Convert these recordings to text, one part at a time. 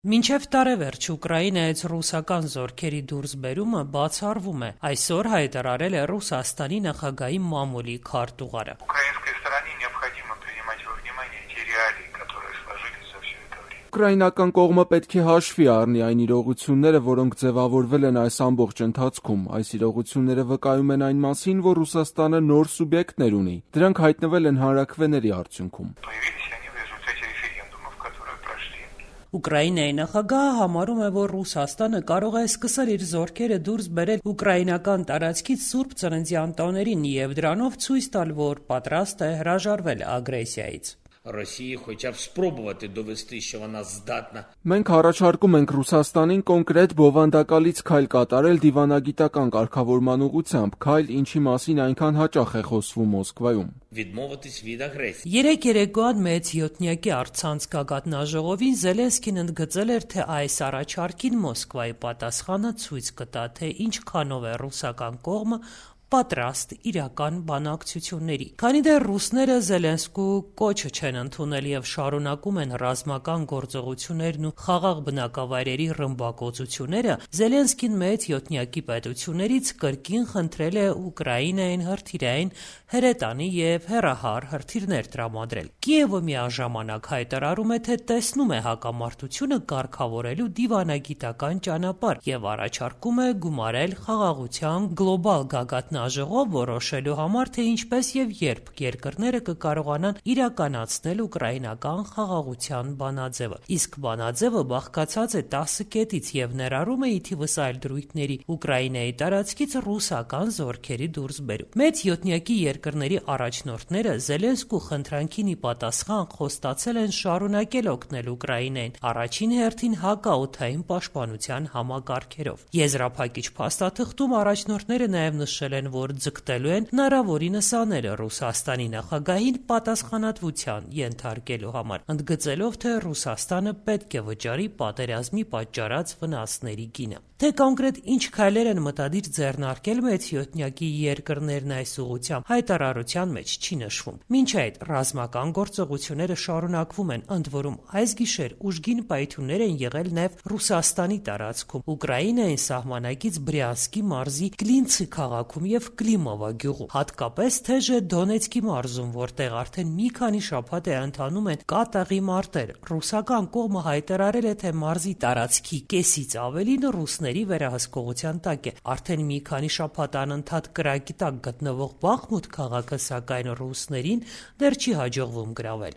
Մինչև տարեվերջ Ուկրաինայից ռուսական զորքերի դուրսբերումը բացառվում է, այսօր հայտարարել է Ռուսաստանի նախագահի մամուլի քարտուղարը։ Ուկրաինական կողմը պետք է հաշվի առնի այն իրողությունները, որոնք ձևավորվել են այս ամբողջ ընթացքում։ Այս իրողությունները վկայում են այն մասին, որ Ռուսաստանը նոր սուբյեկտներ ունի։ Դրանք հայտնվել են հանրաքվեների արդյունքում։ Ուկրաինայի նախագահը համարում է, որ Ռուսաստանը կարող է սկսել իր զորքերը դուրս բերել ուկրաինական տարածքից Սուրբ Ծննդյան տոներին և դրանով ցույց տալ, որ պատրաստ է հրաժարվել ագրեսիայից։ Մենք առաջարկում ենք Ռուսաստանին կոնկրետ բովանդակալից քայլ կատարել դիվանագիտական կարգավորման ուղղությամբ, քայլ, ինչի մասին այնքան հաճախ է խոսվում Մոսկվայում։ Երեկ երեկոյան մեծ յոթնյակի առցանց գագաթնաժողովին Զելենսկին ընդգծել էր, թե այս առաջարկին Մոսկվայի պատասխանը ցույց կտա, թե ինչքանով է ռուսական կողմը պատրաստ իրական բանակցությունների։ Քանի դեռ ռուսները Զելենսկու կոչը չեն ընդունել և շարունակում են ռազմական գործողություններն ու խաղաղ բնակավայրերի ռմբակոծությունները, Զելենսկին մեծ յոթնյակի պետություններից կրկին խնդրել է Ուկրաինային հրթիռային հրետանի և հեռահար հրթիռներ տրամադրել։ Կիևը միաժամանակ հայտարարում է, թե տեսնում է հակամարտությունը կարգավորելու դիվանագիտական ճանապարհ և առաջարկում է գումարել խաղաղության գլոբալ գագաթնաժողով որոշելու համար, թե ինչպես և երբ երկրները կկարողանան իրականացնել ուկրաինական խաղաղության բանաձևը։ Իսկ բանաձևը բաղկացած է 10 կետից և ներառում է ի թիվս այլ դրույթների Ուկրաինայի տարածքից ռուսական զորքերի դուրսբերում։ Մեծ յոթնյակի երկրների առաջնորդները Զելենսկու խնդրանքին ի պատասխան խոստացել են շարունակել օգնել Ուկրաինային, առաջին հերթին հակաօդային պաշտպանության համակարգերով։ Եզրափակիչ փաստաթղթում առաջնորդները նաև նշել են, որ ձգտելու են հնարավորինս անել Ռուսաստանի նախագահին պատասխանատվության ենթարկելու համար, ընդգծելով, թե Ռուսաստանը պետք է վճարի պատերազմի պատճառած վնասների գինը։ Թե կոնկրետ ինչ քայլեր են մտադիր ձեռնարկել մեծ յոթնյակի երկրներն այս ուղղությամբ, հայտարարության մեջ չի նշվում։ Մինչ այդ ռազմական գործողությունները շարունակվում են, ընդ որում այս գիշեր ուժգին պայթյուններ են եղել նաև Ռուսաստանի տարածքում, Ուկրաինային սահմանակից Բրյանսկի մարզի Կլինցի քաղաքում և Կլիմովա գյուղում, հատկապես թեժ է Դոնեցկի մարզում, որտեղ արդեն մի քանի շաբաթ է ընթանում են կատաղի մարտեր։ Ռուսական կողմը հայտարարել է, թե մարզի տարածքի կեսից ավելին ռուսների վերահսկողության տակ է։ Արդեն մի քանի շաբաթ անընդհատ կրակի տակ գտնվող Բախմուտ քաղաքը, սակայն ռուսներին դեռ չի հաջողվում գրավել։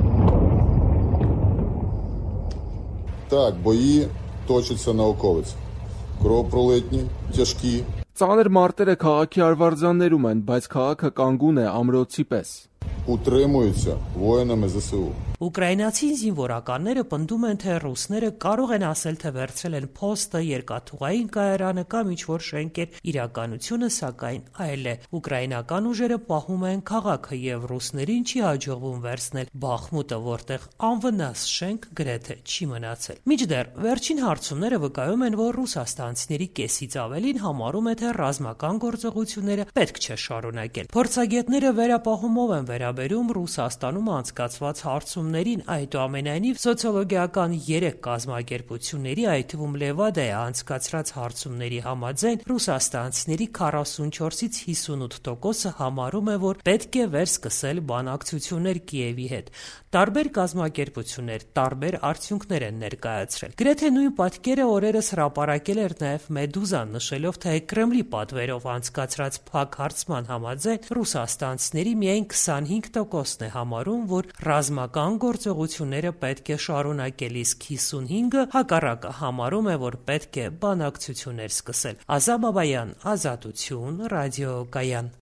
Так, бої точаться на околиці. Кровопролитні, тяжкі. Ծանր մարտերը քաղաքի արվարձաններում են, բայց քաղաքը կանգուն է ամրոցի պես։ Утримуються воїнами ЗСУ. Ուկրաինացի զինվորականները պնդում են, թե ռուսները կարող են ասել, թե վերցրել են փոստը, երկաթուղային կայարանը կամ ինչ-որ շենքեր, իրականությունը սակայն այլ է։ Ուկրաինական ուժերը պահում են քաղաքը և ռուսներին չի հաջողվում վերցնել Բախմուտը, որտեղ անվնաս շենք գրեթե չի մնացել։ Մինչդեռ վերջին հարցումները վկայում են, որ ռուսաստանցիների կեսից ավելին համարում է, թե ռազմական գործողությունները պետք չէ շարունակել։ Փորձագետները վերապահումով են վերաբերում Ռուսաստանում անցկացված հարցումներին, այդուամենայնիվ սոցիոլոգիական 3 կազմակերպությունների, այդ թվում Լևադայի անցկացրած հարցումների համաձայն ռուսաստանցիների 44-ից 58%-ը համարում է, որ պետք է վերսկսել բանակցություններ Կիևի հետ։ Տարբեր կազմակերպություններ տարբեր արդյունքներ են ներկայացրել։ Գրեթե նույն պատկերը օրերս հրապարակել էր նաև Մեդուզան, նշելով, թե Կրեմլի պատվերով անցկացրած փակ հարցման համաձայն ռուսաստանցիների միայն 25%-ն է համարում, որ ռազմական գործողությունները պետք է շարունակել, իսկ 55%-ը հակառակը համարում է, որ պետք է բանակցություններ սկսել։ Ազա Բաբայան, Ազատություն, Ռադիո Կայան։